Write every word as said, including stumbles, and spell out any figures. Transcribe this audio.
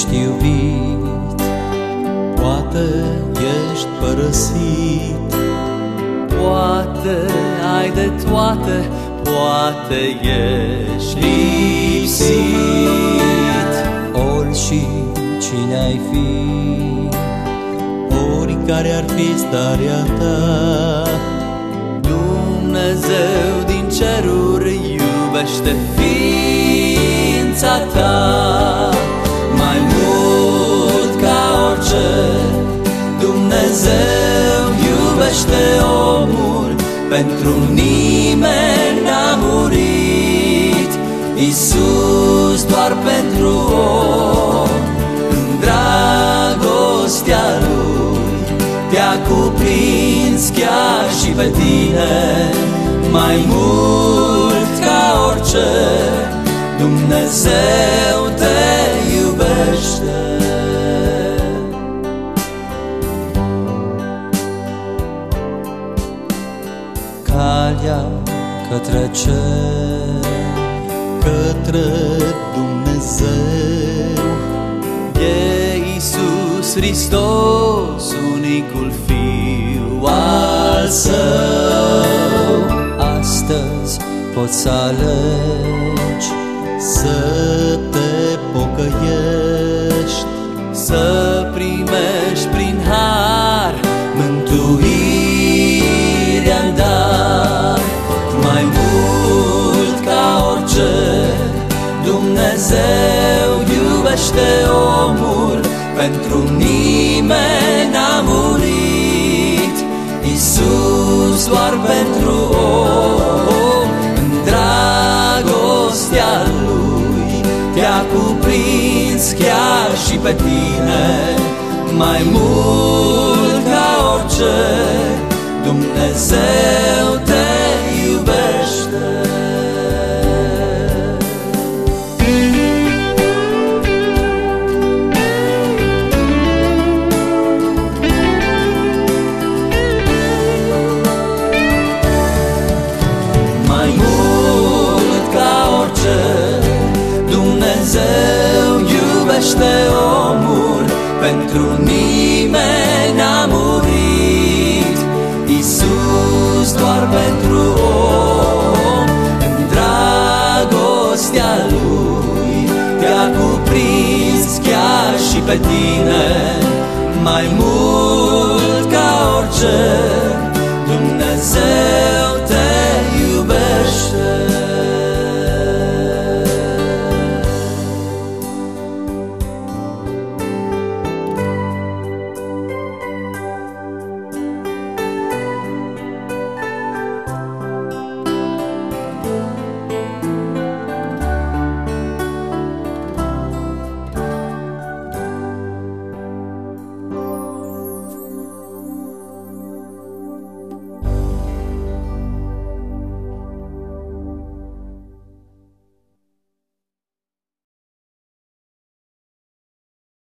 ești iubit, poate ești părăsit, poate ai de toate, poate ești lipsit. Ori și cine ai fi, oricare ar fi starea ta, Dumnezeu din ceruri iubește ființa ta. Mai mult ca orice, Dumnezeu iubește omul, pentru nimeni n-a murit. Iisus doar pentru om, în dragostea Lui te-a cuprins chiar și pe tine. Mai mult ca orice, Dumnezeu te iubește. calea către cer, către Dumnezeu, E Iisus Hristos, unicul Fiu al Său. astăzi poți să alegi să te pocăiești, Să primești prin har mântuirea-n dar. Mai mult ca orice, Dumnezeu iubește omul, pentru nimeni n-a murit. Iisus doar pentru om, în dragostea Lui te-a cuprins chiar și pe tine. Mai mult ca orice, Dumnezeu te iubește. Mai mult ca orice, Dumnezeu iubește omul, pentru nimeni n-a murit. Iisus doar pentru om, în dragostea Lui te-a cuprins chiar și pe tine. Mai mult ca orice, Dumnezeu